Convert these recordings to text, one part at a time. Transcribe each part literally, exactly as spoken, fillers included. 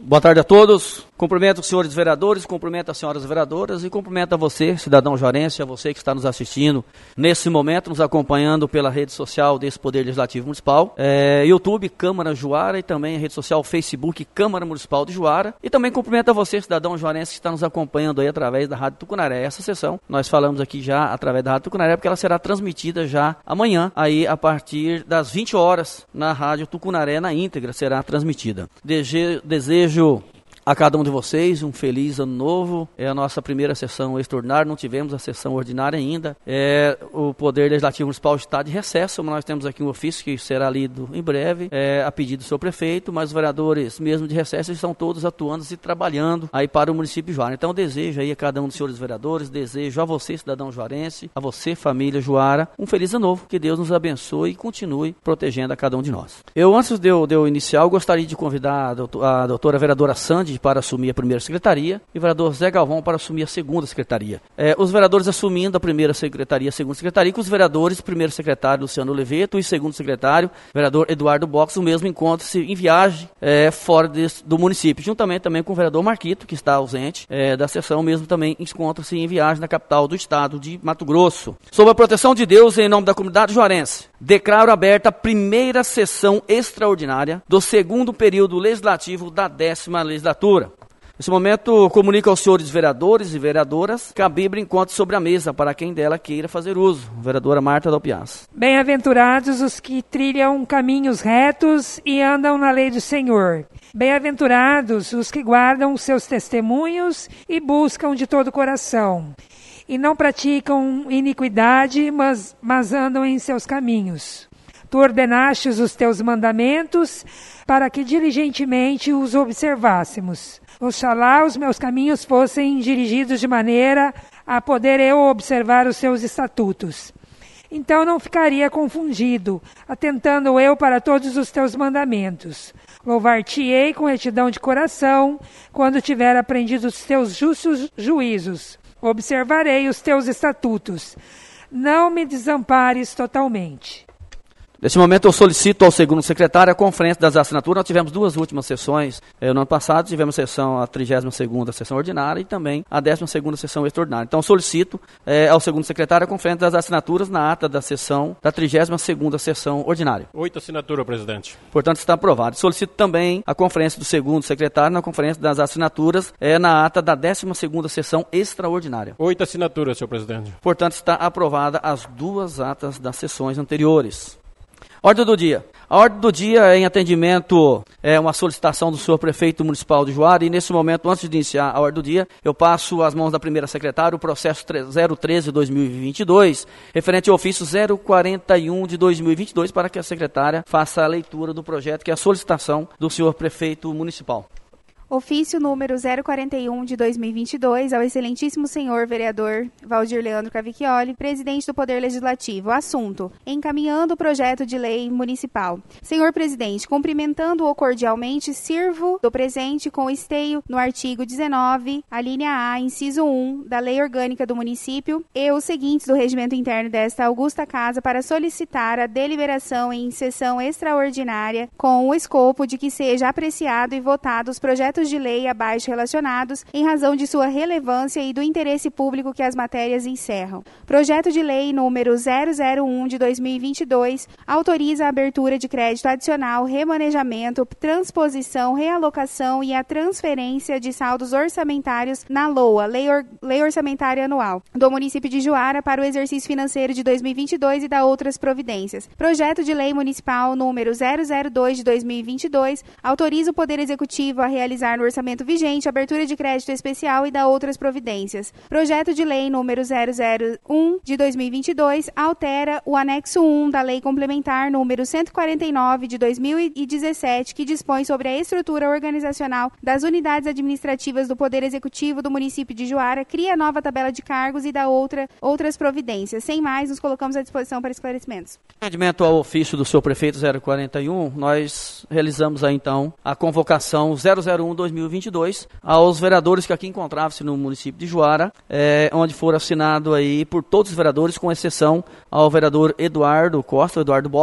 Boa tarde a todos. Cumprimento os senhores vereadores, cumprimento as senhoras vereadoras e cumprimento a você, cidadão juarense, a você que está nos assistindo nesse momento, nos acompanhando pela rede social desse Poder Legislativo Municipal, é, YouTube Câmara Juara e também a rede social Facebook Câmara Municipal de Juara. E também cumprimento a você, cidadão juarense, que está nos acompanhando aí através da Rádio Tucunaré. Essa sessão nós falamos aqui já através da Rádio Tucunaré, porque ela será transmitida já amanhã, aí a partir das vinte horas, na Rádio Tucunaré, na íntegra, será transmitida. Dege- desejo a cada um de vocês um feliz ano novo. É a nossa primeira sessão extraordinária, não tivemos a sessão ordinária ainda. É, o Poder Legislativo Municipal está de recesso, mas nós temos aqui um ofício que será lido em breve, é, a pedido do seu prefeito, mas os vereadores, mesmo de recesso, estão todos atuando e trabalhando aí para o município de Juara. Então, desejo aí a cada um dos senhores vereadores, desejo a você, cidadão juarense, a você, família Juara, um feliz ano novo, que Deus nos abençoe e continue protegendo a cada um de nós. Eu, antes de eu, de eu iniciar, eu gostaria de convidar a, doutor, a doutora vereadora Sandy para assumir a primeira secretaria e o vereador Zé Galvão para assumir a segunda secretaria. É, os vereadores assumindo a primeira secretaria e a segunda secretaria, com os vereadores, primeiro secretário Luciano Oliveto e segundo secretário, vereador Eduardo Box, o mesmo encontro-se em viagem é, fora desse, do município, juntamente também com o vereador Marquito, que está ausente é, da sessão, mesmo também encontra-se em viagem na capital do estado de Mato Grosso. Sob a proteção de Deus, em nome da comunidade juarense, declaro aberta a primeira sessão extraordinária do segundo período legislativo da décima legislatura. Nesse momento, comunico aos senhores vereadores e vereadoras que a Bíblia encontra sobre a mesa para quem dela queira fazer uso. Vereadora Marta Dalpiaz. Bem-aventurados os que trilham caminhos retos e andam na lei do Senhor. Bem-aventurados os que guardam os seus testemunhos e buscam de todo o coração. E não praticam iniquidade, mas, mas andam em seus caminhos. Tu ordenastes os teus mandamentos para que diligentemente os observássemos. Oxalá os meus caminhos fossem dirigidos de maneira a poder eu observar os seus estatutos. Então não ficaria confundido, atentando eu para todos os teus mandamentos. Louvar-te-ei com retidão de coração, quando tiver aprendido os teus justos juízos. Observarei os teus estatutos. Não me desampares totalmente. Nesse momento eu solicito ao segundo secretário a conferência das assinaturas. Nós tivemos duas últimas sessões. Eh, no ano passado tivemos sessão, a trigésima segunda sessão ordinária e também a décima segunda sessão extraordinária. Então solicito eh, ao segundo secretário a conferência das assinaturas na ata da sessão da trigésima segunda sessão ordinária. Oito assinaturas, presidente. Portanto, está aprovado. Solicito também a conferência do segundo secretário na conferência das assinaturas eh, na ata da décima segunda sessão extraordinária. Oito assinaturas, senhor presidente. Portanto, está aprovada as duas atas das sessões anteriores. Ordem do dia. A ordem do dia é em atendimento, é uma solicitação do senhor prefeito municipal de Juara e nesse momento, antes de iniciar a ordem do dia, eu passo às mãos da primeira secretária o processo zero treze de dois mil e vinte e dois, referente ao ofício zero quarenta e um de dois mil e vinte e dois, para que a secretária faça a leitura do projeto, que é a solicitação do senhor prefeito municipal. Ofício número zero quarenta e um de dois mil e vinte e dois ao excelentíssimo senhor vereador Valdir Leandro Cavicchioli, presidente do Poder Legislativo. Assunto: encaminhando o projeto de lei municipal. Senhor presidente, cumprimentando-o cordialmente, sirvo do presente com esteio no artigo dezenove, a linha A, inciso um, da Lei Orgânica do Município e os seguintes do regimento interno desta augusta casa para solicitar a deliberação em sessão extraordinária com o escopo de que seja apreciado e votado os projetos de lei abaixo relacionados em razão de sua relevância e do interesse público que as matérias encerram. Projeto de lei número zero zero um de dois mil e vinte e dois autoriza a abertura de crédito adicional, remanejamento, transposição, realocação e a transferência de saldos orçamentários na LOA, Lei, Or- lei Orçamentária Anual, do município de Juara para o exercício financeiro de dois mil e vinte e dois e da outras providências. Projeto de lei municipal número zero zero dois de dois mil e vinte e dois autoriza o Poder Executivo a realizar no orçamento vigente, abertura de crédito especial e da outras providências. Projeto de lei número zero zero um de dois mil e vinte e dois altera o anexo um da Lei Complementar número cento e quarenta e nove de dois mil e dezessete, que dispõe sobre a estrutura organizacional das unidades administrativas do Poder Executivo do município de Juara, cria nova tabela de cargos e da outra, outras providências. Sem mais, nos colocamos à disposição para esclarecimentos. Em atendimento ao ofício do senhor prefeito zero quarenta e um, nós realizamos aí então a convocação zero zero um de dois mil e vinte e dois aos vereadores que aqui encontravam-se no município de Juara, é, onde foram assinados aí por todos os vereadores, com exceção ao vereador Eduardo Costa, Eduardo Box,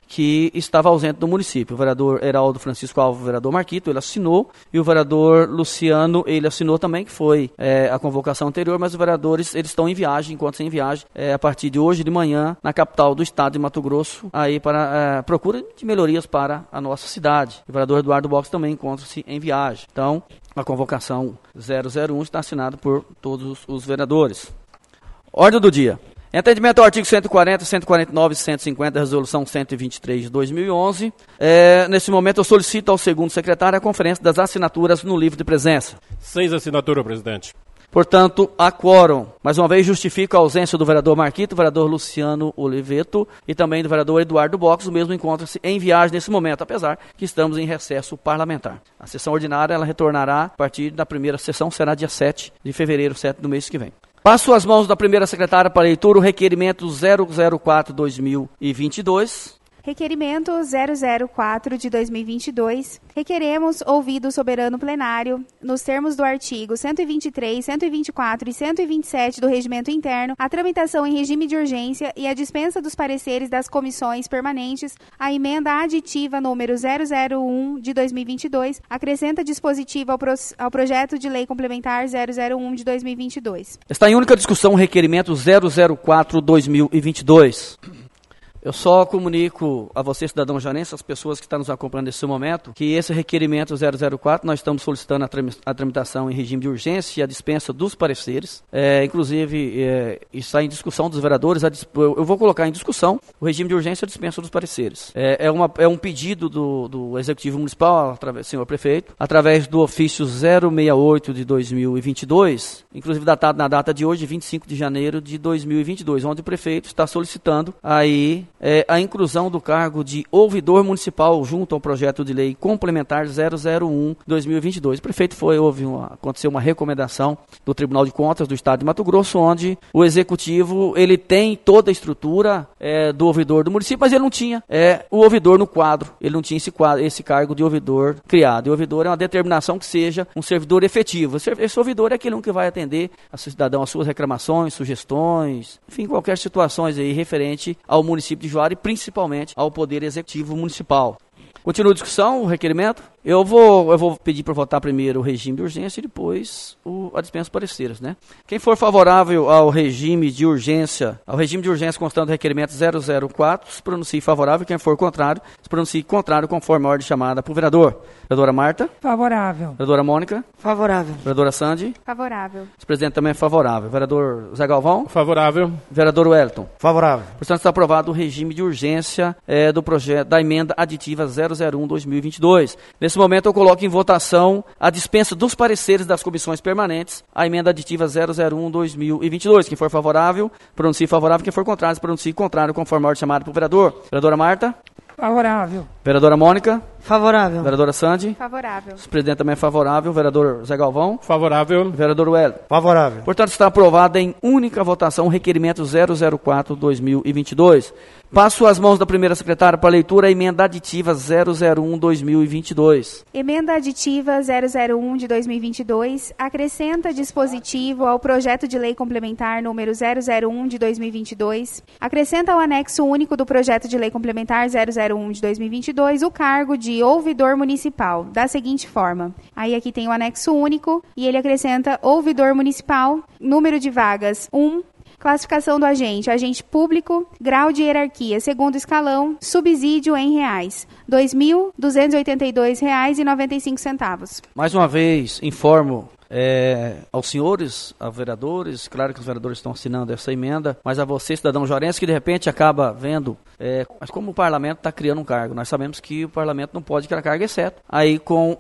que estava ausente do município. O vereador Heraldo Francisco Alves, o vereador Marquito, ele assinou, e o vereador Luciano, ele assinou também, que foi é, a convocação anterior, mas os vereadores, eles estão em viagem, enquanto em viagem, é, a partir de hoje de manhã, na capital do estado de Mato Grosso, aí para é, procura de melhorias para a nossa cidade. O vereador Eduardo Box também encontra-se em viagem. Então, a convocação zero zero um está assinada por todos os vereadores. Ordem do dia. Em atendimento ao artigo cento e quarenta, cento e quarenta e nove e cento e cinquenta da Resolução cento e vinte e três de dois mil e onze, é, nesse momento eu solicito ao segundo secretário a conferência das assinaturas no livro de presença. Seis assinaturas, presidente. Portanto, há quórum. Mais uma vez, justifico a ausência do vereador Marquito, do vereador Luciano Oliveto e também do vereador Eduardo Box. O mesmo encontra-se em viagem nesse momento, apesar que estamos em recesso parlamentar. A sessão ordinária ela retornará a partir da primeira sessão, será dia sete de fevereiro, sete do mês que vem. Passo às mãos da primeira secretária para leitura o requerimento zero zero quatro barra dois mil e vinte e dois. Requerimento zero zero quatro de dois mil e vinte e dois. Requeremos ouvido o soberano plenário, nos termos do artigo cento e vinte e três, cento e vinte e quatro e cento e vinte e sete do Regimento Interno, a tramitação em regime de urgência e a dispensa dos pareceres das comissões permanentes, a emenda aditiva número zero zero um de dois mil e vinte e dois, acrescenta dispositivo ao, pro, ao projeto de lei complementar zero zero um de dois mil e vinte e dois. Está em única discussão o requerimento zero zero quatro barra dois mil e vinte e dois. Eu só comunico a você, cidadão janense, as pessoas que estão nos acompanhando nesse momento, que esse requerimento zero zero quatro, nós estamos solicitando a, tram a tramitação em regime de urgência e a dispensa dos pareceres. É, inclusive, é, está em discussão dos vereadores, a eu, eu vou colocar em discussão o regime de urgência e a dispensa dos pareceres. É, é, uma, é um pedido do, do Executivo Municipal, através, senhor prefeito, através do ofício zero seis oito de dois mil e vinte e dois, inclusive datado na data de hoje, vinte e cinco de janeiro de dois mil e vinte e dois, onde o prefeito está solicitando aí É, a inclusão do cargo de ouvidor municipal junto ao projeto de lei complementar zero zero um de dois mil e vinte e dois. O prefeito foi, houve uma, aconteceu uma recomendação do Tribunal de Contas do Estado de Mato Grosso, onde o Executivo ele tem toda a estrutura é, do ouvidor do município, mas ele não tinha é, o ouvidor no quadro, ele não tinha esse, quadro, esse cargo de ouvidor criado. E o ouvidor é uma determinação que seja um servidor efetivo. Esse ouvidor é aquele que vai atender a cidadão, as suas reclamações, sugestões, enfim, qualquer situações aí referente ao município de Juara e principalmente ao Poder Executivo Municipal. Continua a discussão, o requerimento. Eu vou, eu vou pedir para votar primeiro o regime de urgência e depois o, a dispensa de pareceres, né? Quem for favorável ao regime de urgência, ao regime de urgência constando o requerimento zero zero quatro, se pronuncie favorável. Quem for contrário, se pronuncie contrário conforme a ordem chamada por vereador. Vereadora Marta? Favorável. Vereadora Mônica? Favorável. Vereadora Sandy? Favorável. O presidente também é favorável. Vereador Zé Galvão? Favorável. Vereador Wellington? Favorável. Portanto, está aprovado o regime de urgência é, do projeto da emenda aditiva zero zero um barra dois mil e vinte e dois. Nesse momento, eu coloco em votação a dispensa dos pareceres das comissões permanentes, a emenda aditiva zero zero um barra dois mil e vinte e dois. Quem for favorável, pronuncie favorável. Quem for contrário, pronuncie contrário, conforme a ordem chamada por vereador. Vereadora Marta? Favorável. Vereadora Mônica? Favorável. Vereadora Sandy? Favorável. O presidente também é favorável. Vereador Zé Galvão? Favorável. Vereador Wellington? Favorável. Portanto, está aprovado em única votação o requerimento zero zero quatro barra dois mil e vinte e dois. Passo às mãos da primeira secretária para leitura a emenda aditiva zero zero um barra dois mil e vinte e dois. Emenda aditiva zero zero um de dois mil e vinte e dois acrescenta dispositivo ao projeto de lei complementar número zero zero um de dois mil e vinte e dois. Acrescenta ao anexo único do projeto de lei complementar zero zero um de dois mil e vinte e dois o cargo de ouvidor municipal, da seguinte forma. Aí aqui tem o anexo único e ele acrescenta ouvidor municipal, número de vagas um. Classificação do agente, agente público, grau de hierarquia, segundo escalão, subsídio em reais, dois mil duzentos e oitenta e dois reais e noventa e cinco centavos. Mais uma vez, informo é, aos senhores, aos vereadores, claro que os vereadores estão assinando essa emenda, mas a você, cidadão jorense, que de repente acaba vendo, é, mas como o parlamento está criando um cargo, nós sabemos que o parlamento não pode criar cargo, exceto aí com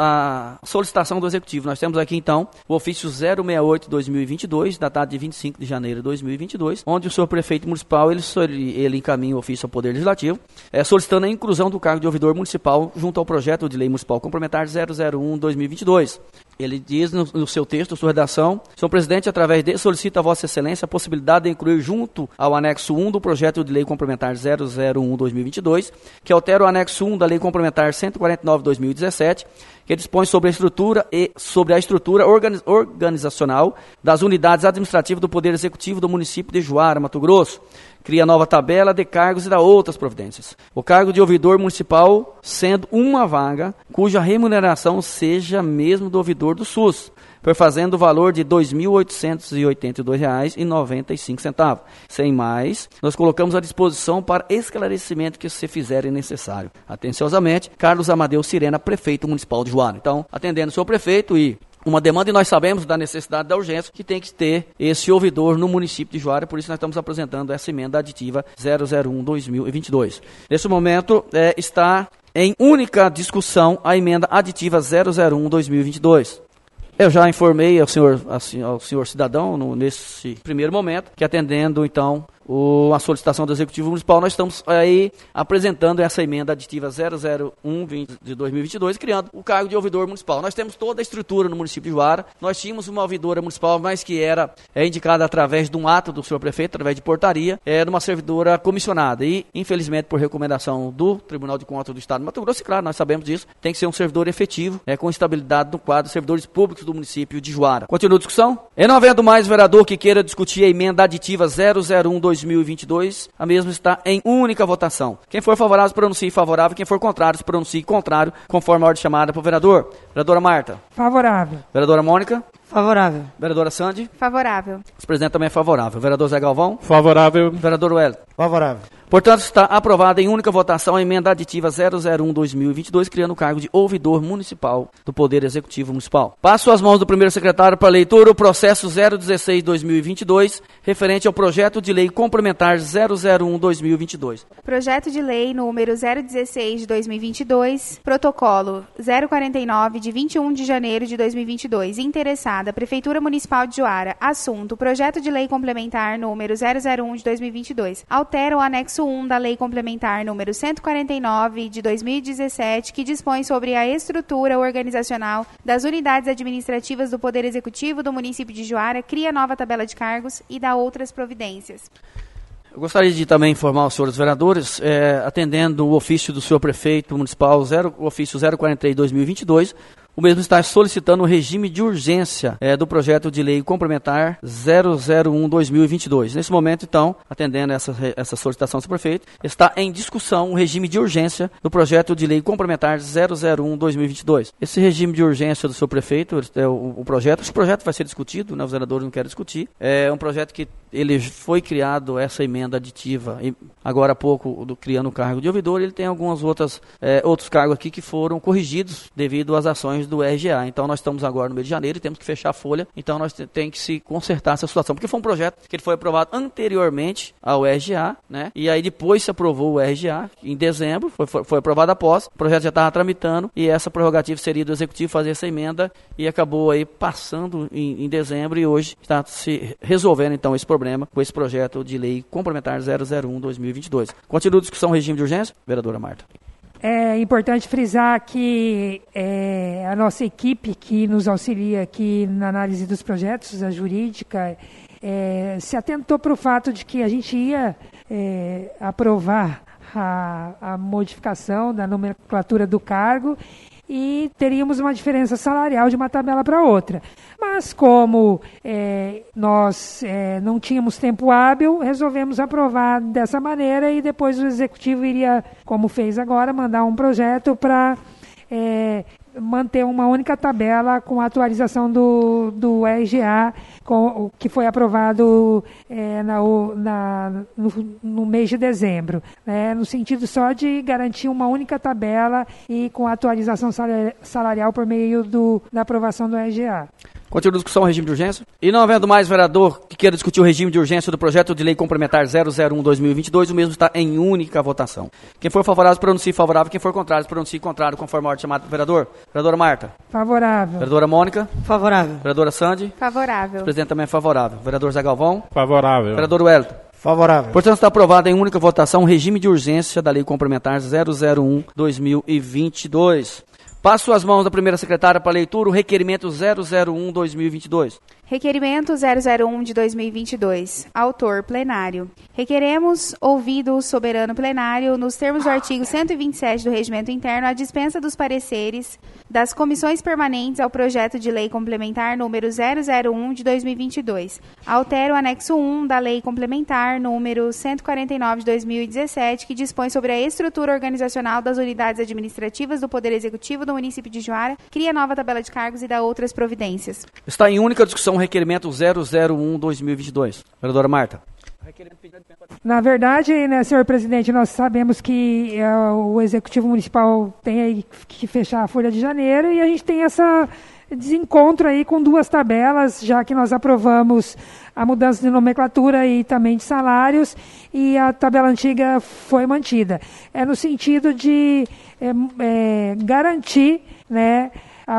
a, a solicitação do executivo. Nós temos aqui então o ofício zero seis oito de dois mil e vinte e dois, datado de vinte e cinco de janeiro de dois mil e vinte e dois, onde o senhor prefeito municipal ele, ele encaminha o ofício ao Poder Legislativo, é, solicitando a inclusão do cargo de ouvidor municipal junto ao projeto de lei municipal complementar zero zero um de dois mil e vinte e dois. Ele diz no, no seu texto, sua redação: senhor presidente, através de solicita a Vossa Excelência a possibilidade de incluir junto ao anexo um do projeto de lei complementar zero zero um barra dois mil e vinte e dois, que altera o anexo um da lei complementar cento e quarenta e nove barra dois mil e dezessete, que dispõe sobre a estrutura e sobre a estrutura organiz, organizacional das unidades administrativas do Poder Executivo do município de Juara, Mato Grosso. Cria nova tabela de cargos e dá outras providências. O cargo de ouvidor municipal sendo uma vaga cuja remuneração seja mesmo do ouvidor do SUS, perfazendo o valor de dois mil oitocentos e oitenta e dois reais e noventa e cinco centavos. Sem mais, nós colocamos à disposição para esclarecimento que se fizerem necessário. Atenciosamente, Carlos Amadeu Sirena, prefeito municipal de Juara. Então, atendendo o senhor prefeito e uma demanda, e nós sabemos da necessidade da urgência que tem que ter esse ouvidor no município de Juara, por isso nós estamos apresentando essa emenda aditiva zero zero um barra dois mil e vinte e dois. Nesse momento, é, está em única discussão a emenda aditiva zero zero um barra dois mil e vinte e dois. Eu já informei ao senhor, ao senhor cidadão, no, nesse primeiro momento, que atendendo, então, o, a solicitação do Executivo Municipal, nós estamos aí apresentando essa emenda aditiva zero zero um de dois mil e vinte e dois, criando o cargo de ouvidor municipal. Nós temos toda a estrutura no município de Juara. Nós tínhamos uma ouvidora municipal, mas que era é, indicada através de um ato do senhor prefeito, através de portaria, era uma servidora comissionada. E, infelizmente, por recomendação do Tribunal de Contas do Estado de Mato Grosso, e claro, nós sabemos disso, tem que ser um servidor efetivo, é, com estabilidade no quadro de servidores públicos do município de Juara. Continua a discussão? E não havendo mais vereador que queira discutir a emenda aditiva zero zero um barra dois mil e vinte e dois, a mesma está em única votação. Quem for favorável, pronuncie favorável. Quem for contrário, pronuncie contrário, conforme a ordem chamada para o vereador. Vereadora Marta. Favorável. Vereadora Mônica. Favorável. Vereadora Sandy. Favorável. O presidente também é favorável. Vereador Zé Galvão. Favorável. Vereador Wellington. Favorável. Portanto, está aprovada em única votação a emenda aditiva zero zero um barra dois mil e vinte e dois, criando o cargo de ouvidor municipal do Poder Executivo Municipal. Passo às mãos do primeiro secretário para leitura o processo zero dezesseis barra dois mil e vinte e dois, referente ao projeto de lei complementar zero zero um barra dois mil e vinte e dois. Projeto de lei número zero dezesseis de dois mil e vinte e dois, protocolo zero quarenta e nove de vinte e um de janeiro de dois mil e vinte e dois. Interessada, Prefeitura Municipal de Juara. Assunto: projeto de lei complementar número zero zero um de dois mil e vinte e dois. Altera o anexo um da Lei Complementar número cento e quarenta e nove de dois mil e dezessete, que dispõe sobre a estrutura organizacional das unidades administrativas do Poder Executivo do município de Juara, cria nova tabela de cargos e dá outras providências. Eu gostaria de também informar os senhores vereadores, é, atendendo o ofício do senhor prefeito municipal, zero, o ofício zero quarenta e três barra dois mil e vinte e dois, o mesmo está solicitando o regime de urgência é, do projeto de lei complementar zero zero um barra dois mil e vinte e dois. Nesse momento, então, atendendo essa, essa solicitação do prefeito, está em discussão o regime de urgência do projeto de lei complementar zero zero um barra dois mil e vinte e dois. Esse regime de urgência do seu prefeito, é o, o projeto, esse projeto vai ser discutido, né, os vereadores não querem discutir, é um projeto que ele foi criado, essa emenda aditiva, e agora há pouco, do, criando o cargo de ouvidor, ele tem alguns outras, é, outros cargos aqui que foram corrigidos devido às ações do R G A. Então nós estamos agora no mês de janeiro e temos que fechar a folha, então nós tem que se consertar essa situação, porque foi um projeto que ele foi aprovado anteriormente ao R G A, né? E aí depois se aprovou o R G A em dezembro, foi, foi, foi aprovado após, o projeto já estava tramitando e essa prerrogativa seria do Executivo fazer essa emenda e acabou aí passando em, em dezembro e hoje está se resolvendo então esse problema com esse projeto de lei complementar zero zero um barra dois mil e vinte e dois. Continua a discussão regime de urgência, vereadora Marta. É importante frisar que é, a nossa equipe que nos auxilia aqui na análise dos projetos, a jurídica, é, se atentou para o fato de que a gente ia é, aprovar a, a modificação da nomenclatura do cargo e teríamos uma diferença salarial de uma tabela para outra. Mas como é, nós é, não tínhamos tempo hábil, resolvemos aprovar dessa maneira e depois o Executivo iria, como fez agora, mandar um projeto para é, manter uma única tabela com a atualização do, do R G A, com, que foi aprovado é, na, na, no, no mês de dezembro, né, no sentido só de garantir uma única tabela e com a atualização salarial por meio do, da aprovação do R G A. Continua a discussão, regime de urgência. E não havendo mais vereador que queira discutir o regime de urgência do projeto de lei complementar zero zero um barra dois mil e vinte e dois, o mesmo está em única votação. Quem for favorável, pronuncie favorável. Quem for contrário, pronuncie contrário, conforme a ordem chamada do vereador. Vereadora Marta. Favorável. Vereadora Mônica. Favorável. Vereadora Sandy. Favorável. O presidente também é favorável. Vereador Zé Galvão. Favorável. Vereador Wellington. Favorável. Portanto, está aprovado em única votação o regime de urgência da lei complementar zero zero um barra dois mil e vinte e dois. Passo as mãos da primeira secretária para leitura o requerimento zero zero um barra dois mil e vinte e dois. Requerimento zero zero um de dois mil e vinte e dois. Autor, plenário. Requeremos, ouvido o soberano plenário, nos termos do artigo cento e vinte e sete do Regimento Interno, a dispensa dos pareceres das comissões permanentes ao projeto de lei complementar número zero zero um de dois mil e vinte e dois. Altera o anexo um da lei complementar número cento e quarenta e nove de dois mil e dezessete, que dispõe sobre a estrutura organizacional das unidades administrativas do Poder Executivo do município de Juara, cria nova tabela de cargos e dá outras providências. Está em única discussão o requerimento zero zero um barra dois mil e vinte e dois. Vereadora Marta. Na verdade, né, senhor presidente, nós sabemos que uh, o Executivo Municipal tem aí que fechar a folha de janeiro e a gente tem essa desencontro aí com duas tabelas, já que nós aprovamos a mudança de nomenclatura e também de salários, e a tabela antiga foi mantida. É no sentido de é, é, garantir, né,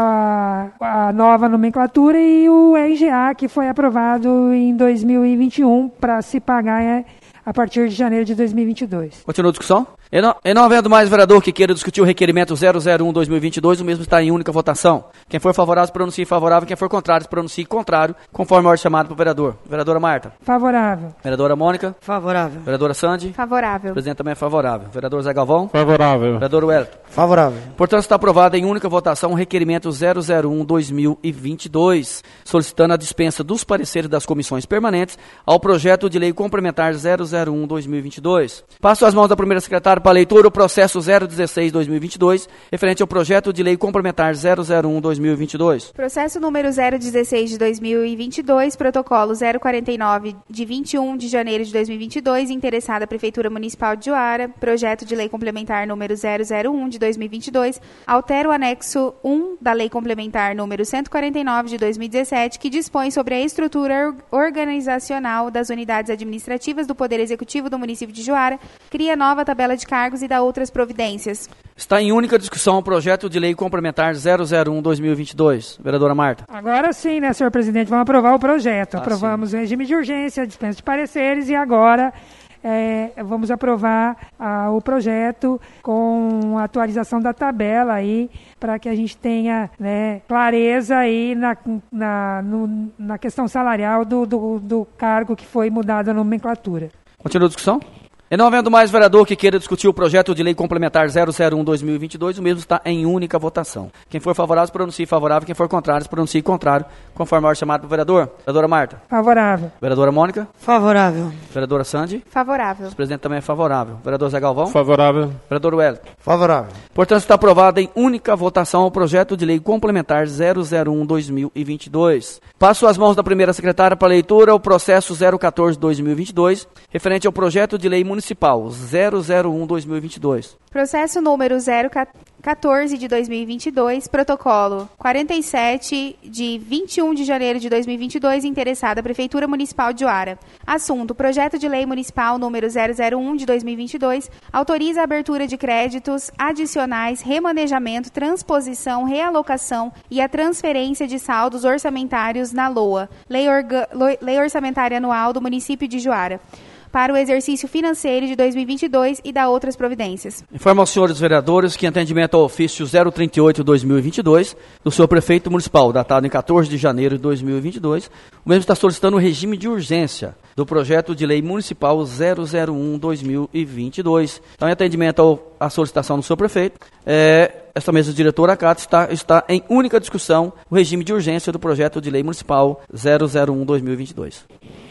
a, a nova nomenclatura e o R G A que foi aprovado em dois mil e vinte e um para se pagar é, a partir de janeiro de dois mil e vinte e dois. Continua a discussão? E não, e não havendo mais vereador que queira discutir o requerimento zero zero um barra dois mil e vinte e dois, o mesmo está em única votação. Quem for favorável, se pronuncie favorável. Quem for contrário, se pronuncie contrário, conforme a ordem chamada para o vereador. Vereadora Marta. Favorável. Vereadora Mônica. Favorável. Vereadora Sandy. Favorável. O presidente também é favorável. Vereador Zé Galvão. Favorável. Vereador Wellington. Favorável. Portanto, está aprovado em única votação o requerimento zero zero um barra dois mil e vinte e dois, solicitando a dispensa dos pareceres das comissões permanentes ao projeto de lei complementar zero zero um barra dois mil e vinte e dois. Passo as mãos da primeira secretária para a leitura o processo zero dezesseis barra dois mil e vinte e dois, referente ao projeto de lei complementar zero zero um barra dois mil e vinte e dois. Processo número zero dezesseis de dois mil e vinte e dois, protocolo zero quarenta e nove de vinte e um de janeiro de dois mil e vinte e dois, interessada a Prefeitura Municipal de Juara, projeto de lei complementar número zero zero um de dois mil e vinte e dois, altera o anexo um da lei complementar número cento e quarenta e nove de dois mil e dezessete, que dispõe sobre a estrutura organizacional das unidades administrativas do Poder Executivo do município de Juara, cria nova tabela de cargos e dá outras providências. Está em única discussão o projeto de lei complementar zero zero um barra dois mil e vinte e dois. Vereadora Marta. Agora sim, né, senhor presidente, vamos aprovar o projeto. Ah, Aprovamos sim. o regime de urgência, dispensa de pareceres e agora é, vamos aprovar ah, o projeto com a atualização da tabela aí para que a gente tenha, né, clareza aí na, na, no, na questão salarial do, do, do cargo que foi mudado a nomenclatura. Continua a discussão? E não havendo mais vereador que queira discutir o projeto de lei complementar zero zero um barra dois mil e vinte e dois, o mesmo está em única votação. Quem for favorável, se pronuncie favorável. Quem for contrário, se pronuncie contrário, conforme a ordem chamada para o vereador. Vereadora Marta. Favorável. Vereadora Mônica. Favorável. Vereadora Sandy. Favorável. O presidente também é favorável. Vereador Zé Galvão. Favorável. Vereador Wellington. Favorável. Portanto, está aprovado em única votação o projeto de lei complementar zero zero um barra dois mil e vinte e dois. Passo as mãos da primeira secretária para a leitura o processo zero quatorze barra dois mil e vinte e dois, referente ao projeto de lei municipal zero zero um barra dois mil e vinte e dois. Processo número zero quatorze de dois mil e vinte e dois, protocolo quarenta e sete de vinte e um de janeiro de dois mil e vinte e dois, interessada a Prefeitura Municipal de Juara. Assunto: projeto de lei municipal número zero zero um de dois mil e vinte e dois, autoriza a abertura de créditos adicionais, remanejamento, transposição, realocação e a transferência de saldos orçamentários na L O A, Lei, Orga, Lei Orçamentária Anual do município de Juara, para o exercício financeiro de dois mil e vinte e dois e dá outras providências. Informo aos senhores vereadores que, em atendimento ao ofício zero trinta e oito barra dois mil e vinte e dois, do senhor prefeito municipal, datado em quatorze de janeiro de dois mil e vinte e dois, o mesmo está solicitando o regime de urgência do projeto de lei municipal zero zero um barra dois mil e vinte e dois. Então, em atendimento ao, à solicitação do senhor prefeito, é, esta mesa diretora acata está, está em única discussão o regime de urgência do projeto de lei municipal zero zero um barra dois mil e vinte e dois.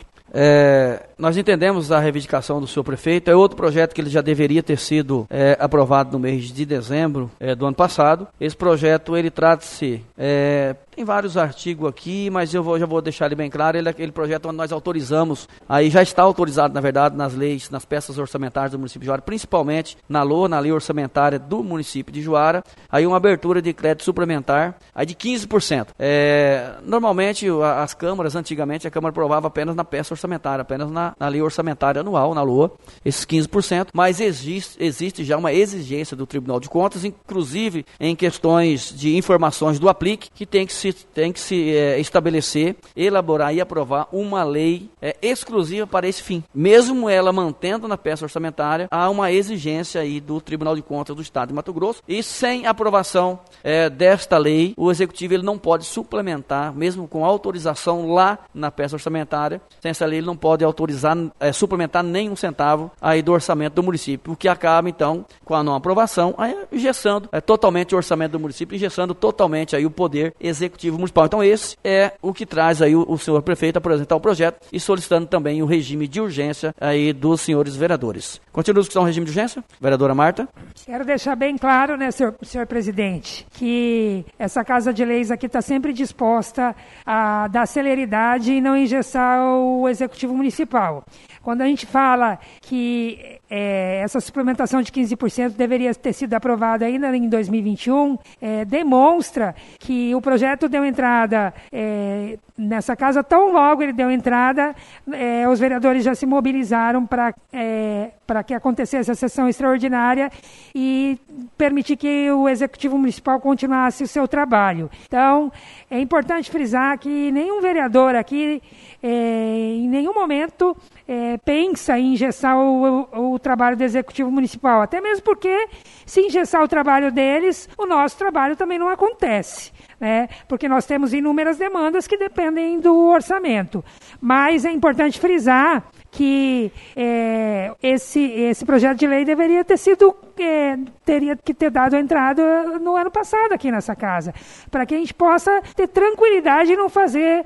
É, nós entendemos a reivindicação do senhor prefeito, é outro projeto que ele já deveria ter sido é, aprovado no mês de dezembro é, do ano passado. Esse projeto, ele trata-se, é, tem vários artigos aqui, mas eu vou, já vou deixar ele bem claro, ele é aquele projeto onde nós autorizamos, aí já está autorizado, na verdade, nas leis, nas peças orçamentárias do município de Juara, principalmente na L O A, na lei orçamentária do município de Juara, aí uma abertura de crédito suplementar, aí de quinze por cento. É, normalmente, as câmaras, antigamente, a Câmara aprovava apenas na peça orçamentária, orçamentária, apenas na, na lei orçamentária anual, na L O A, esses quinze por cento, mas existe, existe já uma exigência do Tribunal de Contas, inclusive em questões de informações do aplique, que tem que se, tem que se é, estabelecer, elaborar e aprovar uma lei é, exclusiva para esse fim. Mesmo ela mantendo na peça orçamentária, há uma exigência aí do Tribunal de Contas do Estado de Mato Grosso, e sem aprovação é, desta lei, o Executivo ele não pode suplementar, mesmo com autorização lá na peça orçamentária, sem essa lei ele não pode autorizar, é, suplementar nem um centavo aí do orçamento do município, o que acaba então com a não aprovação, aí, engessando é, totalmente o orçamento do município, engessando totalmente aí o poder executivo municipal. Então esse é o que traz aí o, o senhor prefeito a apresentar o projeto e solicitando também o regime de urgência aí dos senhores vereadores. Continua a discussão do regime de urgência? Vereadora Marta. Quero deixar bem claro, né, senhor, senhor presidente, que essa Casa de Leis aqui está sempre disposta a dar celeridade e não engessar o Executivo Municipal. Quando a gente fala que é, essa suplementação de quinze por cento deveria ter sido aprovada ainda em dois mil e vinte e um, é, demonstra que o projeto deu entrada é, nessa casa, tão logo ele deu entrada, é, os vereadores já se mobilizaram para é, para que acontecesse a sessão extraordinária e permitir que o Executivo Municipal continuasse o seu trabalho. Então, é importante frisar que nenhum vereador aqui, é, em nenhum momento, é, pensa em engessar o, o, o trabalho do Executivo Municipal, até mesmo porque, se engessar o trabalho deles, o nosso trabalho também não acontece, né? Porque nós temos inúmeras demandas que dependem do orçamento. Mas é importante frisar que é, esse, esse projeto de lei deveria ter sido, é, teria que ter dado entrada no ano passado aqui nessa casa, para que a gente possa ter tranquilidade e não fazer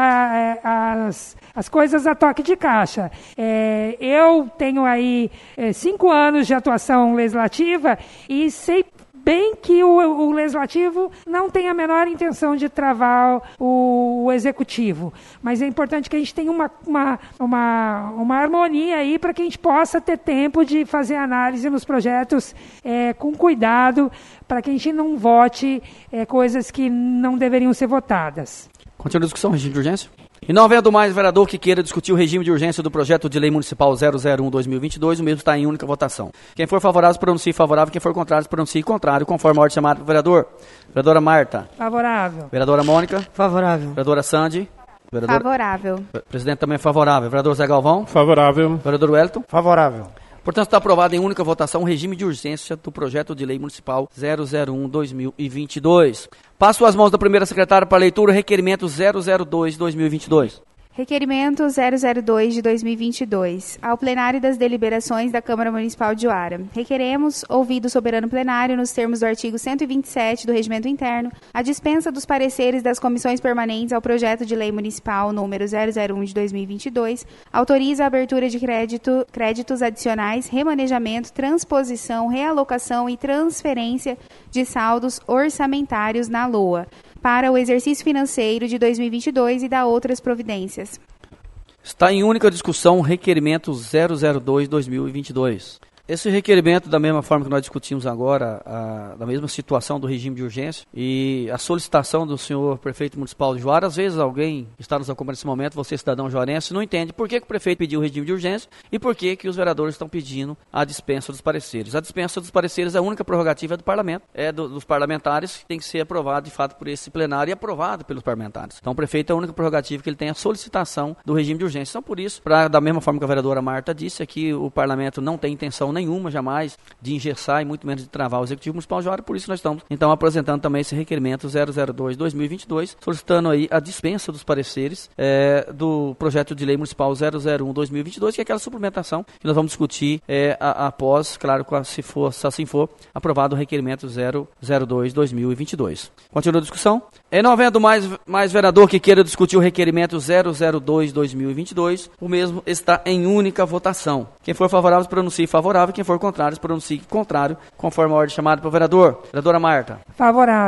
a, as, as coisas a toque de caixa. É, eu tenho aí é, cinco anos de atuação legislativa e sei bem que o, o Legislativo não tem a menor intenção de travar o, o Executivo, mas é importante que a gente tenha uma, uma, uma, uma harmonia aí para que a gente possa ter tempo de fazer análise nos projetos é, com cuidado, para que a gente não vote é, coisas que não deveriam ser votadas. Continua a discussão, regime de urgência? E não havendo mais vereador que queira discutir o regime de urgência do projeto de lei municipal zero zero um barra dois mil e vinte e dois, o mesmo está em única votação. Quem for favorável, pronuncie favorável. Quem for contrário, pronuncie contrário, conforme a ordem chamada do vereador. Vereadora Marta. Favorável. Vereadora Mônica. Favorável. Vereadora Sandy. Vereadora... Favorável. Presidente também é favorável. Vereador Zé Galvão. Favorável. Vereador Wellington. Favorável. Portanto, está aprovado em única votação o regime de urgência do projeto de lei municipal zero zero um barra dois mil e vinte e dois. Passo às mãos da primeira secretária para leitura o requerimento zero zero dois barra dois mil e vinte e dois. Requerimento zero zero dois de dois mil e vinte e dois, ao plenário das deliberações da Câmara Municipal de Uara. Requeremos, ouvido o soberano plenário, nos termos do artigo cento e vinte e sete do Regimento Interno, a dispensa dos pareceres das comissões permanentes ao projeto de lei municipal número zero zero um de dois mil e vinte e dois, autoriza a abertura de crédito, créditos adicionais, remanejamento, transposição, realocação e transferência de saldos orçamentários na L O A, para o exercício financeiro de dois mil e vinte e dois e da outras providências. Está em única discussão o requerimento zero zero dois barra dois mil e vinte e dois. Esse requerimento, da mesma forma que nós discutimos agora, a, da mesma situação do regime de urgência e a solicitação do senhor prefeito municipal de Juara, às vezes alguém está nos acompanhando nesse momento, você cidadão juarense, não entende por que, que o prefeito pediu o regime de urgência e por que, que os vereadores estão pedindo a dispensa dos pareceres. A dispensa dos pareceres é a única prerrogativa do parlamento, é do, dos parlamentares, que tem que ser aprovado de fato por esse plenário e aprovado pelos parlamentares. Então o prefeito é a única prerrogativa que ele tem a solicitação do regime de urgência. Então por isso, pra, da mesma forma que a vereadora Marta disse, aqui o parlamento não tem intenção nenhuma, jamais, de engessar e muito menos de travar o Executivo Municipal de Juara, por isso nós estamos, então, apresentando também esse requerimento zero zero dois barra dois mil e vinte e dois, solicitando aí a dispensa dos pareceres é, do projeto de lei municipal zero zero um barra dois mil e vinte e dois, que é aquela suplementação que nós vamos discutir é, a, após, claro, se, for, se assim for, aprovado o requerimento zero zero dois barra dois mil e vinte e dois. Continua a discussão? E não havendo mais, mais vereador que queira discutir o requerimento zero zero dois barra dois mil e vinte e dois, o mesmo está em única votação. Quem for favorável, pronuncie favorável. Quem for contrário, pronuncie contrário, conforme a ordem chamada pelo vereador. Vereadora Marta. Favorável.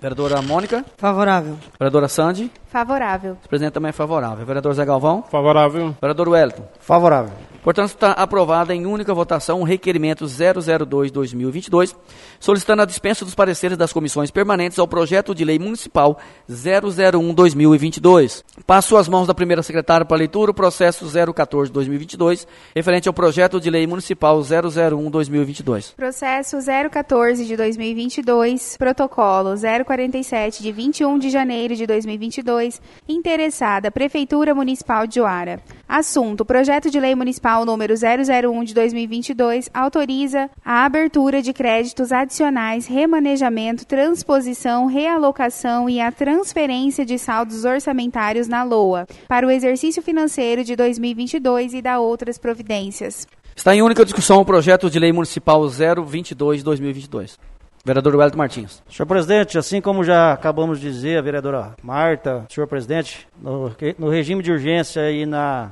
Vereadora Mônica. Favorável. Vereadora Sandy. Favorável. O presidente também é favorável. Vereador Zé Galvão. Favorável. Vereador Wellington. Favorável. Portanto, está aprovado em única votação o requerimento zero zero dois barra dois mil e vinte e dois, solicitando a dispensa dos pareceres das comissões permanentes ao projeto de lei municipal zero zero um barra dois mil e vinte e dois. Passo às mãos da primeira secretária para leitura o processo zero um quatro barra dois mil e vinte e dois, referente ao projeto de lei municipal zero zero um barra dois mil e vinte e dois. Processo zero um quatro de dois mil e vinte e dois, protocolo zero quarenta e sete de vinte e um de janeiro de dois mil e vinte e dois, interessada Prefeitura Municipal de Juara. Assunto: projeto de lei municipal número zero zero um de dois mil e vinte e dois autoriza a abertura de créditos adicionais, remanejamento, transposição, realocação e a transferência de saldos orçamentários na LOA para o exercício financeiro de dois mil e vinte e dois e da outras providências. Está em única discussão o projeto de lei municipal zero vinte e dois barra dois mil e vinte e dois. Vereador Wellington Martins. Senhor presidente, assim como já acabamos de dizer, a vereadora Marta, senhor presidente, no, no regime de urgência e na,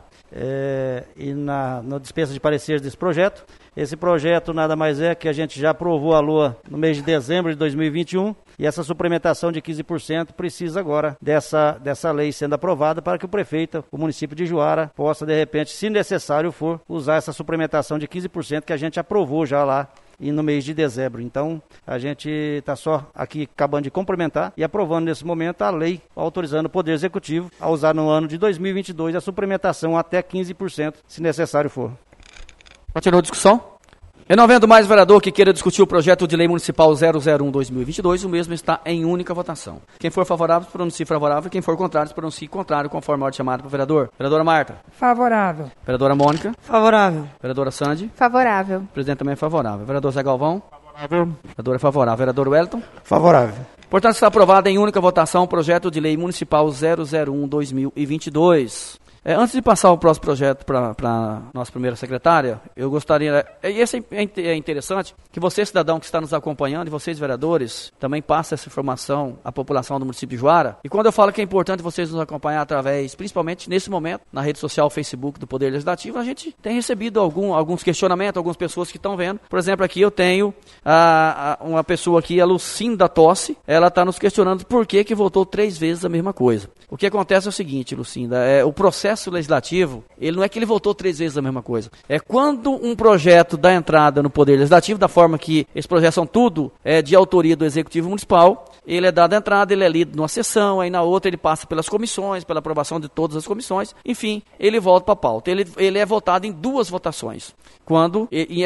é, e na, na dispensa de pareceres desse projeto, esse projeto nada mais é que a gente já aprovou a LOA no mês de dezembro de dois mil e vinte e um e essa suplementação de quinze por cento precisa agora dessa, dessa lei sendo aprovada para que o prefeito, o município de Juara, possa de repente, se necessário for, usar essa suplementação de quinze por cento que a gente aprovou já lá e no mês de dezembro. Então, a gente está só aqui acabando de complementar e aprovando nesse momento a lei autorizando o Poder Executivo a usar no ano de dois mil e vinte e dois a suplementação até quinze por cento, se necessário for. Continua a discussão? E não havendo mais vereador que queira discutir o projeto de lei municipal zero zero um barra dois mil e vinte e dois, o mesmo está em única votação. Quem for favorável, se pronuncie favorável. Quem for contrário, se pronuncie contrário, conforme a ordem chamada para o vereador. Vereadora Marta. Favorável. Vereadora Mônica. Favorável. Vereadora Sandy. Favorável. O presidente também é favorável. Vereador Zé Galvão. Favorável. Vereador é favorável. Vereador Wellington. Favorável. Portanto, está aprovado em única votação o projeto de lei municipal zero zero um barra dois mil e vinte e dois. É, antes de passar o próximo projeto para a nossa primeira secretária, eu gostaria, e esse é, é interessante, que você, cidadão que está nos acompanhando, e vocês, vereadores, também passem essa informação à população do município de Juara. E quando eu falo que é importante vocês nos acompanhar através, principalmente nesse momento, na rede social Facebook do Poder Legislativo, a gente tem recebido algum, alguns questionamentos, algumas pessoas que estão vendo. Por exemplo, aqui eu tenho a, a, uma pessoa aqui, a Lucinda Tosse, ela está nos questionando por que que votou três vezes a mesma coisa. O que acontece é o seguinte, Lucinda, é, o processo legislativo, ele não é que ele votou três vezes a mesma coisa. É quando um projeto dá entrada no Poder Legislativo, da forma que esses projetos são tudo é, de autoria do Executivo Municipal, ele é dado a entrada, ele é lido numa sessão, aí na outra ele passa pelas comissões, pela aprovação de todas as comissões, enfim, ele volta para a pauta. Ele, ele é votado em duas votações. Quando ele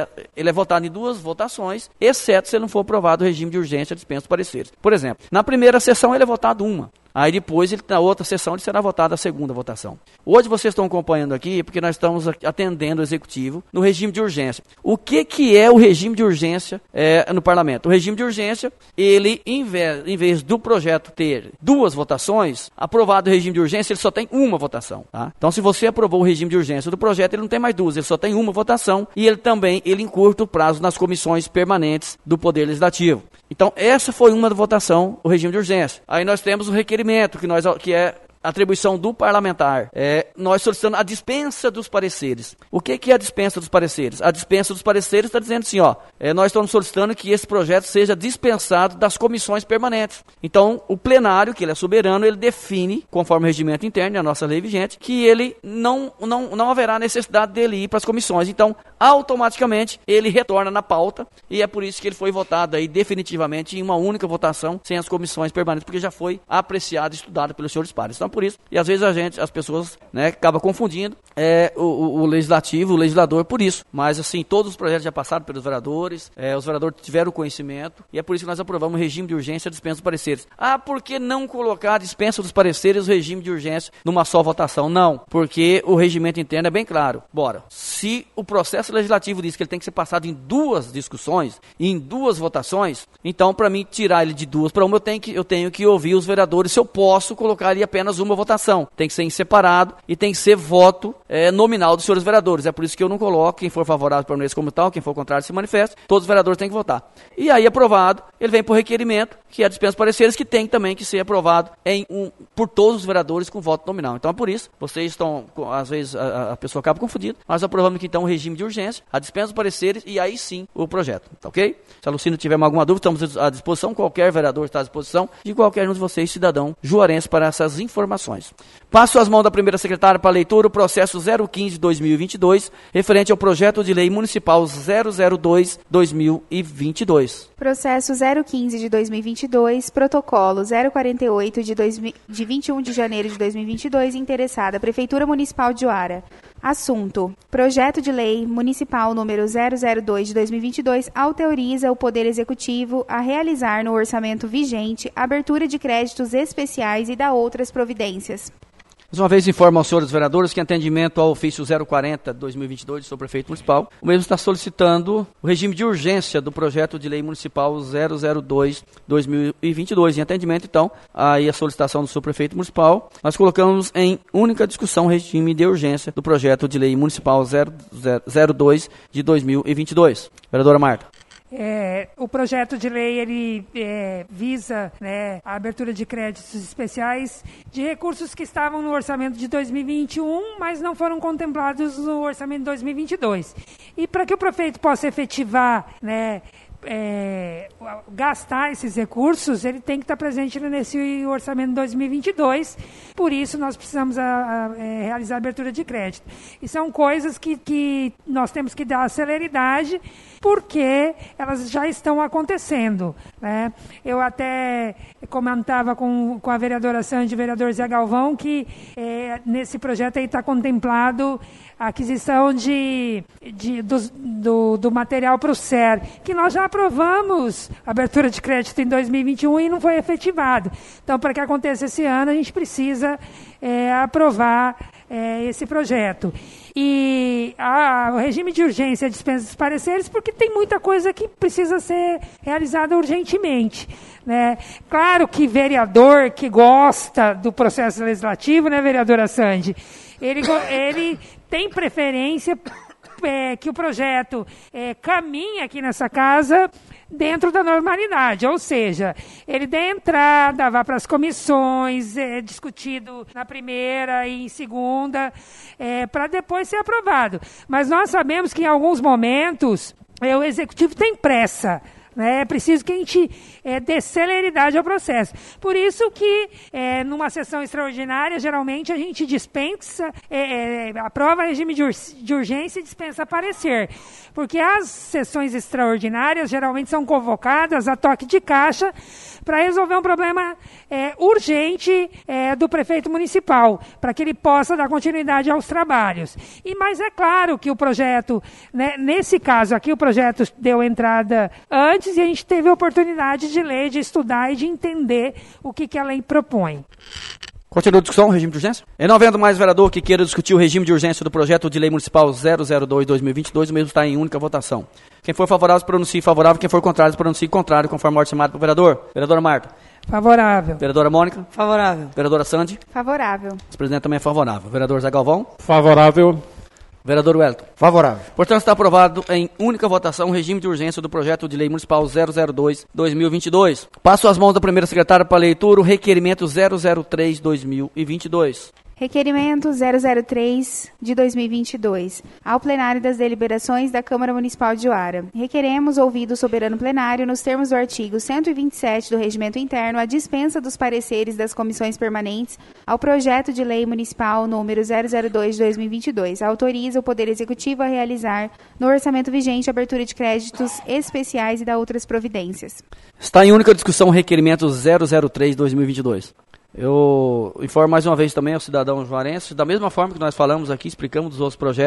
é votado em duas votações, exceto se ele não for aprovado o regime de urgência, dispensa dos pareceres. Por exemplo, na primeira sessão ele é votado uma. Aí depois, ele, na outra sessão, ele será votada a segunda votação. Hoje vocês estão acompanhando aqui, porque nós estamos atendendo o Executivo no regime de urgência. O que, que é o regime de urgência é, no Parlamento? O regime de urgência, ele, em vez, em vez do projeto ter duas votações, aprovado o regime de urgência, ele só tem uma votação. Tá? Então, se você aprovou o regime de urgência do projeto, ele não tem mais duas, ele só tem uma votação e ele também ele encurta o prazo nas comissões permanentes do Poder Legislativo. Então, essa foi uma votação, o regime de urgência. Aí nós temos o requerimento, que, nós, que é atribuição do parlamentar. É, nós solicitamos a dispensa dos pareceres. O que, que é a dispensa dos pareceres? A dispensa dos pareceres está dizendo assim, ó, é, nós estamos solicitando que esse projeto seja dispensado das comissões permanentes. Então, o plenário, que ele é soberano, ele define, conforme o regimento interno e a nossa lei vigente, que ele não, não, não haverá necessidade dele ir para as comissões. Então, automaticamente, ele retorna na pauta e é por isso que ele foi votado aí definitivamente em uma única votação, sem as comissões permanentes, porque já foi apreciado e estudado pelos senhores pares. Então, por isso, e às vezes a gente, as pessoas, né, acabam confundindo é, o, o, o legislativo, o legislador por isso. Mas assim, todos os projetos já passaram pelos vereadores, é, os vereadores tiveram conhecimento, e é por isso que nós aprovamos o regime de urgência e a dispensa dos pareceres. Ah, por que não colocar a dispensa dos pareceres e o regime de urgência numa só votação? Não, porque o regimento interno é bem claro. Bora, se o processo legislativo diz que ele tem que ser passado em duas discussões, em duas votações, então para mim tirar ele de duas para uma, eu tenho que, eu tenho que ouvir os vereadores se eu posso colocar ali apenas uma votação. Tem que ser em separado e tem que ser voto é, nominal dos senhores vereadores. É por isso que eu não coloco quem for favorável para permanecer como tal, quem for contrário se manifesta. Todos os vereadores têm que votar. E aí, aprovado, ele vem por requerimento, que é a dispensa de pareceres, que tem também que ser aprovado em um, por todos os vereadores com voto nominal. Então é por isso, vocês estão, às vezes a, a pessoa acaba confundida, nós aprovamos aqui então o regime de urgência, a dispensa de pareceres e aí sim o projeto, tá ok? Se a Lucina tiver alguma dúvida, estamos à disposição, qualquer vereador está à disposição de qualquer um de vocês, cidadão juarense, para essas informações. Passo as mãos da primeira secretária para a leitura o processo zero quinze de dois mil e vinte e dois, referente ao projeto de lei municipal zero zero dois de dois mil e vinte e dois. Processo zero quinze de dois mil e vinte e dois, protocolo zero quarenta e oito de, dois mil, de vinte e um de janeiro de dois mil e vinte e dois, interessada, Prefeitura Municipal de Uara. Assunto: projeto de lei municipal número zero zero dois de dois mil e vinte e dois autoriza o Poder Executivo a realizar no orçamento vigente abertura de créditos especiais e da outras providências. Mais uma vez, informo aos senhores vereadores que, em atendimento ao ofício zero quarenta de dois mil e vinte e dois do seu prefeito municipal, o mesmo está solicitando o regime de urgência do projeto de lei municipal zero zero dois de dois mil e vinte e dois. Em atendimento, então, aí a solicitação do seu prefeito municipal, nós colocamos em única discussão o regime de urgência do projeto de lei municipal zero zero dois de dois mil e vinte e dois. Vereadora Marta. É, o projeto de lei ele é, visa, né, a abertura de créditos especiais de recursos que estavam no orçamento de dois mil e vinte e um, mas não foram contemplados no orçamento de dois mil e vinte e dois. E para que o prefeito possa efetivar, né, É, gastar esses recursos, ele tem que estar presente nesse orçamento de dois mil e vinte e dois, por isso nós precisamos a, a, a, realizar a abertura de crédito. E são coisas que, que nós temos que dar celeridade, porque elas já estão acontecendo, né? Eu até comentava com, com a vereadora Sandy e o vereador Zé Galvão que é, nesse projeto aí está contemplado a aquisição de, de, do, do, do material para o S E R, que nós já aprovamos a abertura de crédito em dois mil e vinte e um e não foi efetivado. Então, para que aconteça esse ano, a gente precisa é, aprovar é, esse projeto. E a, o regime de urgência dispensa dos pareceres, porque tem muita coisa que precisa ser realizada urgentemente, né? Claro que vereador que gosta do processo legislativo, né, vereadora Sandy, ele, ele tem preferência é, que o projeto é, caminhe aqui nessa casa dentro da normalidade, ou seja, ele dê entrada, vá para as comissões, é discutido na primeira e em segunda, é, para depois ser aprovado. Mas nós sabemos que em alguns momentos é, o executivo tem pressa. É preciso que a gente é, dê celeridade ao processo. Por isso que, é, numa sessão extraordinária, geralmente a gente dispensa, é, é, aprova regime de, ur de urgência e dispensa parecer. Porque as sessões extraordinárias geralmente são convocadas a toque de caixa para resolver um problema é, urgente é, do prefeito municipal, para que ele possa dar continuidade aos trabalhos. E, mas é claro que o projeto, né, nesse caso aqui, o projeto deu entrada antes e a gente teve a oportunidade de ler, de estudar e de entender o que, que a lei propõe. Continua a discussão, regime de urgência? E não havendo mais vereador que queira discutir o regime de urgência do projeto de lei municipal zero zero dois de dois mil e vinte e dois, o mesmo está em única votação. Quem for favorável, se pronuncie favorável. Quem for contrário, se pronuncie contrário, conforme a ordem chamada para o vereador. Vereadora Marta. Favorável. Vereadora Mônica. Favorável. Vereadora Sandy. Favorável. O presidente também é favorável. Vereador Zé Galvão. Favorável. Vereador Wellington. Favorável. Portanto, está aprovado em única votação o regime de urgência do projeto de lei municipal zero zero dois de dois mil e vinte e dois. Passo às mãos da primeira secretária para leitura o requerimento zero zero três de dois mil e vinte e dois. Requerimento zero zero três de dois mil e vinte e dois, ao plenário das deliberações da Câmara Municipal de Uara. Requeremos, ouvido o soberano plenário, nos termos do artigo cento e vinte e sete do Regimento Interno, a dispensa dos pareceres das comissões permanentes ao projeto de lei municipal número zero zero dois de dois mil e vinte e dois. Autoriza o Poder Executivo a realizar, no orçamento vigente, abertura de créditos especiais e da outras providências. Está em única discussão o requerimento zero zero três de dois mil e vinte e dois. Eu informo mais uma vez também ao cidadão juarense, da mesma forma que nós falamos aqui, explicamos dos outros projetos,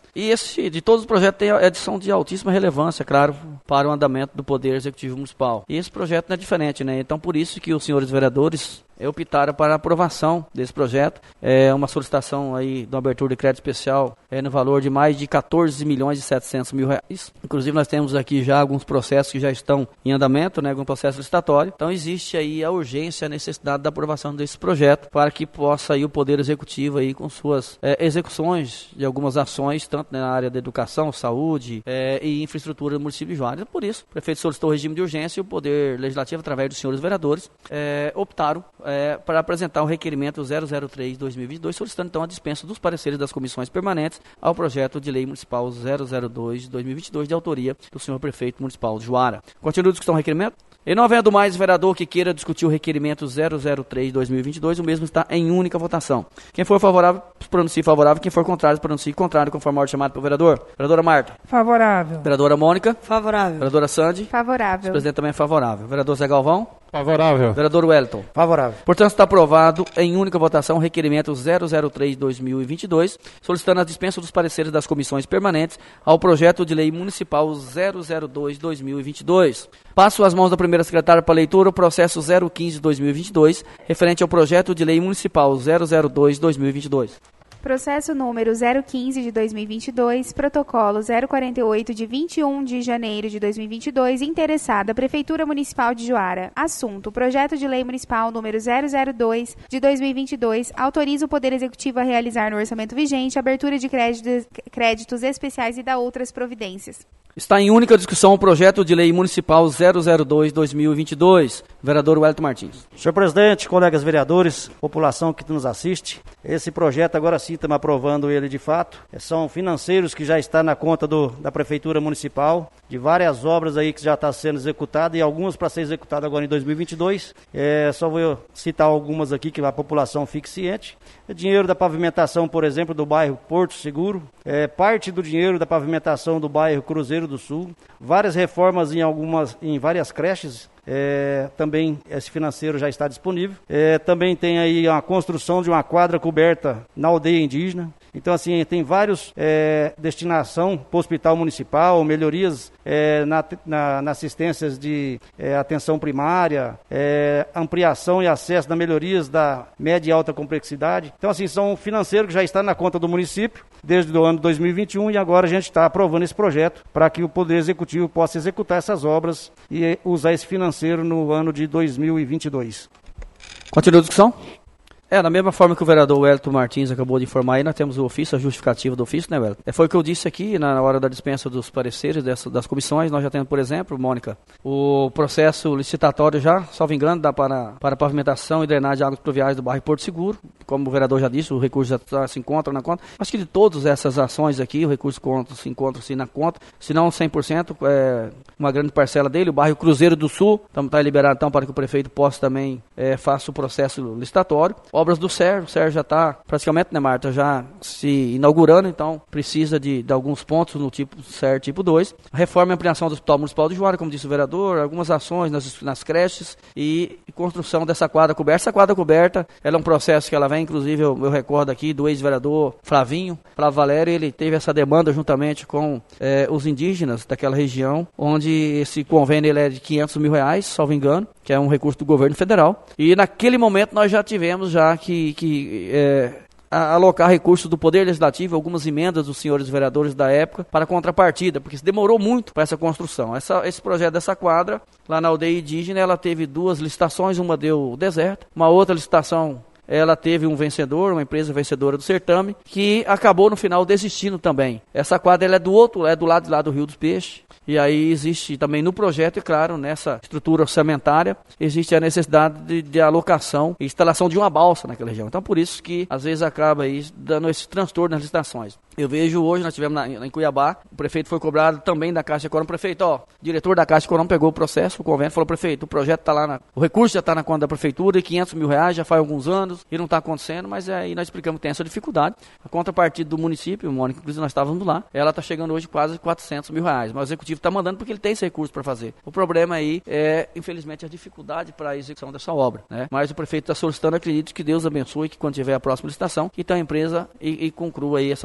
E esse, de todos os projetos, tem a edição de altíssima relevância, claro, para o andamento do Poder Executivo Municipal. E esse projeto não é diferente, né? Então, por isso que os senhores vereadores optaram para a aprovação desse projeto. É uma solicitação aí de uma abertura de crédito especial é, no valor de mais de quatorze milhões e setecentos mil reais. Inclusive, nós temos aqui já alguns processos que já estão em andamento, né, algum processo licitatório. Então, existe aí a urgência, a necessidade da aprovação desse projeto para que possa aí o Poder Executivo aí com suas é, execuções de algumas ações, tanto na área da educação, saúde é, e infraestrutura do município de Juara. Por isso, o prefeito solicitou o regime de urgência e o Poder Legislativo, através dos senhores vereadores, é, optaram É, para apresentar o requerimento zero zero três barra dois mil e vinte e dois, solicitando então a dispensa dos pareceres das comissões permanentes ao projeto de lei municipal zero zero dois barra dois mil e vinte e dois, de autoria do senhor prefeito municipal de Juara. Continua a discussão do requerimento. E não havendo mais vereador que queira discutir o requerimento zero zero três barra dois mil e vinte e dois, o mesmo está em única votação. Quem for favorável, pronuncie favorável. Quem for contrário, pronuncie contrário, conforme a ordem chamada pelo vereador. Vereadora Marta. Favorável. Vereadora Mônica. Favorável. Vereadora Sandy. Favorável. O presidente também é favorável. Vereador Zé Galvão. Favorável. Vereador Wellington. Favorável. Portanto, está aprovado em única votação o requerimento zero zero três barra dois mil e vinte e dois, solicitando a dispensa dos pareceres das comissões permanentes ao projeto de lei municipal zero zero dois barra dois mil e vinte e dois. Passo às mãos da primeira secretária para leitura o processo zero quinze barra dois mil e vinte e dois, referente ao projeto de lei municipal zero zero dois barra dois mil e vinte e dois. Processo número zero quinze de dois mil e vinte e dois, protocolo zero quarenta e oito de vinte e um de janeiro de dois mil e vinte e dois, interessada Prefeitura Municipal de Juara. Assunto: projeto de lei municipal número zero zero dois de dois mil e vinte e dois, autoriza o Poder Executivo a realizar no orçamento vigente abertura de créditos, créditos especiais e da outras providências. Está em única discussão o projeto de lei municipal zero zero dois barra dois mil e vinte e dois. Vereador Wellington Martins. Senhor presidente, colegas vereadores, população que nos assiste, esse projeto agora sim estamos aprovando ele de fato. São financeiros que já está na conta do, da Prefeitura Municipal, de várias obras aí que já está sendo executada e algumas para ser executada agora em dois mil e vinte e dois. É, só vou citar algumas aqui que a população fique ciente. É dinheiro da pavimentação, por exemplo, do bairro Porto Seguro, é, parte do dinheiro da pavimentação do bairro Cruzeiro do Sul, várias reformas em, algumas, em várias creches. É, também esse financeiro já está disponível. É, também tem aí a construção de uma quadra coberta na aldeia indígena. Então, assim, tem vários é, destinação para o hospital municipal, melhorias é, na, na, na assistências de é, atenção primária, é, ampliação e acesso das melhorias da média e alta complexidade. Então, assim, são financeiros que já está na conta do município desde o ano dois mil e vinte e um e agora a gente está aprovando esse projeto para que o Poder Executivo possa executar essas obras e usar esse financeiro no ano de dois mil e vinte e dois. Continua a discussão? É, da mesma forma que o vereador Wellington Martins acabou de informar aí, nós temos o ofício, a justificativa do ofício, né, Wellington? É, foi o que eu disse aqui na hora da dispensa dos pareceres dessa, das comissões. Nós já temos, por exemplo, Mônica, o processo licitatório já, salvo engano, dá para, para pavimentação e drenagem de águas pluviais do bairro Porto Seguro. Como o vereador já disse, o recurso já tá, se encontra na conta. Acho que de todas essas ações aqui, o recurso conta, se encontra sim na conta, se não cem por cento, é, uma grande parcela dele. O bairro Cruzeiro do Sul está liberado então para que o prefeito possa também é, faça o processo licitatório. Obras do Sérgio, o Sérgio já está praticamente, né, Marta, já se inaugurando, então precisa de, de alguns pontos no tipo Sérgio tipo dois. Reforma e ampliação do Hospital Municipal de Juara, como disse o vereador, algumas ações nas, nas creches e construção dessa quadra coberta. Essa quadra coberta, ela é um processo que ela vem, inclusive eu, eu recordo aqui do ex-vereador Flavinho, Flávio Valério, ele teve essa demanda juntamente com eh, os indígenas daquela região, onde esse convênio ele é de quinhentos mil reais, salvo engano, que é um recurso do governo federal. E naquele momento nós já tivemos já que, que é, a, alocar recursos do Poder Legislativo, algumas emendas dos senhores vereadores da época, para contrapartida, porque demorou muito para essa construção. Essa, esse projeto dessa quadra, lá na aldeia indígena, ela teve duas licitações, uma deu deserto, uma outra licitação ela teve um vencedor, uma empresa vencedora do certame, que acabou no final desistindo também. Essa quadra ela é do outro, é do lado de lá do Rio dos Peixes. E aí existe também no projeto, e claro, nessa estrutura orçamentária, existe a necessidade de, de alocação e instalação de uma balsa naquela região. Então, por isso que, às vezes, acaba aí dando esse transtorno nas licitações. Eu vejo hoje, nós tivemos na, em Cuiabá, o prefeito foi cobrado também da Caixa Econômica. O prefeito, ó, o diretor da Caixa Econômica pegou o processo, o convênio, falou, prefeito, o projeto está lá, na, o recurso já está na conta da prefeitura, e quinhentos mil reais já faz alguns anos, e não está acontecendo, mas aí nós explicamos que tem essa dificuldade. A contrapartida do município, Mônica, inclusive nós estávamos lá, ela está chegando hoje quase quatrocentos mil reais, mas o executivo está mandando porque ele tem esse recurso para fazer. O problema aí é, infelizmente, a dificuldade para a execução dessa obra, né? Mas o prefeito está solicitando, acredito que Deus abençoe, que quando tiver a próxima licitação, que então a empresa e, e conclua aí essa tão sonada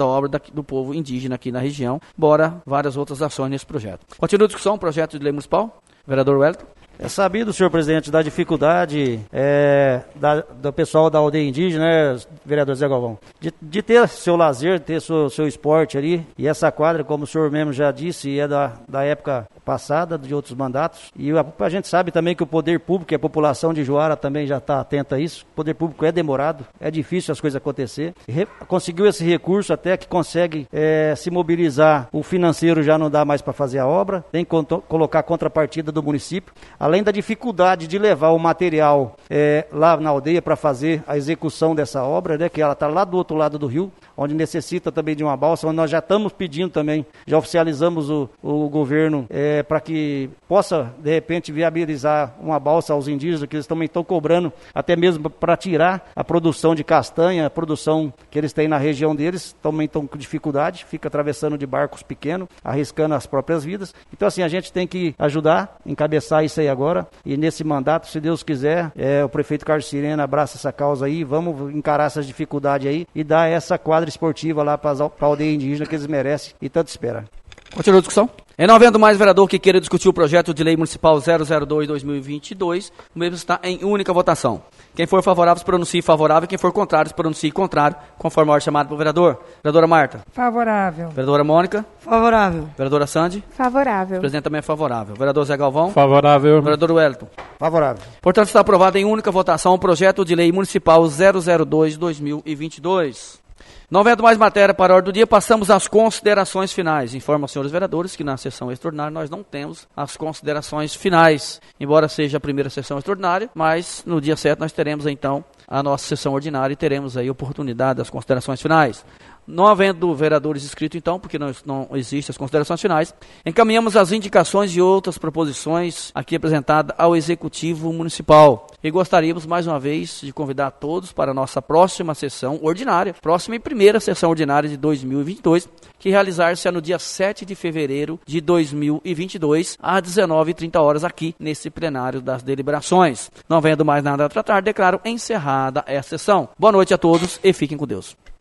da obra daqui, do povo indígena aqui na região, embora várias outras ações nesse projeto. Continua a discussão, projeto de lei municipal. Vereador Wellington. É sabido, senhor presidente, da dificuldade é, da, do pessoal da aldeia indígena, né, vereador Zé Galvão, de, de ter seu lazer, ter seu, seu esporte ali. E essa quadra, como o senhor mesmo já disse, é da, da época passada, de outros mandatos. E a, a gente sabe também que o poder público e a população de Juara também já está atenta a isso. O poder público é demorado, é difícil as coisas acontecer. Re, conseguiu esse recurso até que consegue é, se mobilizar. O financeiro já não dá mais para fazer a obra, tem que conto, colocar a contrapartida do município. Além da dificuldade de levar o material é, lá na aldeia para fazer a execução dessa obra, né, que ela está lá do outro lado do rio, onde necessita também de uma balsa, onde nós já estamos pedindo também, já oficializamos o, o governo é, para que possa, de repente, viabilizar uma balsa aos indígenas, que eles também estão cobrando, até mesmo para tirar a produção de castanha, a produção que eles têm na região deles, também estão com dificuldade, fica atravessando de barcos pequenos, arriscando as próprias vidas. Então, assim, a gente tem que ajudar, encabeçar isso aí agora. E nesse mandato, se Deus quiser, é, o prefeito Carlos Sirena abraça essa causa aí, vamos encarar essas dificuldades aí e dar essa quadra esportiva lá para a aldeia indígena que eles merecem e tanto espera. Continua a discussão? E não havendo mais vereador que queira discutir o projeto de lei municipal zero zero dois barra dois mil e vinte e dois, o mesmo está em única votação. Quem for favorável se pronuncie favorável, quem for contrário se pronuncie contrário, conforme a ordem chamada pelo vereador. Vereadora Marta. Favorável. Vereadora Mônica. Favorável. Vereadora Sandy. Favorável. O presidente também é favorável. Vereador Zé Galvão. Favorável. Vereador Wellington. Favorável. Portanto, está aprovado em única votação o projeto de lei municipal zero zero dois barra dois mil e vinte e dois. Não havendo mais matéria para a ordem do dia, passamos às considerações finais. Informo aos senhores vereadores que na sessão extraordinária nós não temos as considerações finais, embora seja a primeira sessão extraordinária, mas no dia certo nós teremos então a nossa sessão ordinária e teremos aí oportunidade das considerações finais. Não havendo vereadores inscritos, então, porque não, não existem as considerações finais, encaminhamos as indicações e outras proposições aqui apresentadas ao Executivo Municipal. E gostaríamos, mais uma vez, de convidar todos para a nossa próxima sessão ordinária, próxima e primeira sessão ordinária de dois mil e vinte e dois, que realizar-se no dia sete de fevereiro de dois mil e vinte e dois, às dezenove e trinta horas, aqui nesse plenário das deliberações. Não havendo mais nada a tratar, declaro encerrada essa sessão. Boa noite a todos e fiquem com Deus.